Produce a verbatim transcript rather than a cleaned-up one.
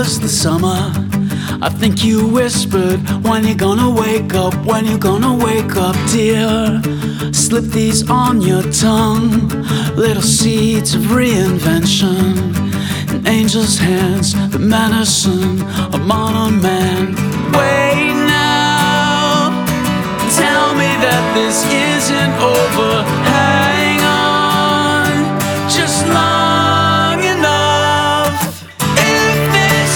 was the summer. I think you whispered, when you gonna wake up, when you gonna wake up, dear. Slip these on your tongue, little seeds of reinvention. In angels' hands, the medicine of modern man. Wait now, tell me that this isn't over.